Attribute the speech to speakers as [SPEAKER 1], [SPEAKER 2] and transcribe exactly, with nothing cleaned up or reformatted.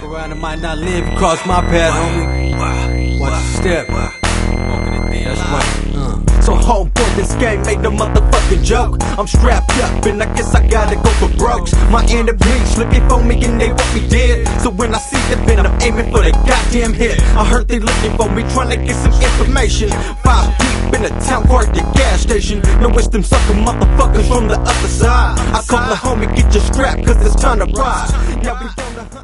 [SPEAKER 1] Fuck around and might not live you cross my path, homie. Watch your step. That's right. Uh.
[SPEAKER 2] So homeboy, this game ain't no motherfucking joke. I'm strapped up and I guess I gotta go for brokes. My enemies looking for me and they want me dead. So when I see the pen, I'm aiming for the goddamn head. I heard they looking for me, trying to get some information. Five deep in the town car at the gas station. No, it's them sucker motherfuckers from the other side. I call the homie, get your strap, cause it's time to ride. Now we on the hunt.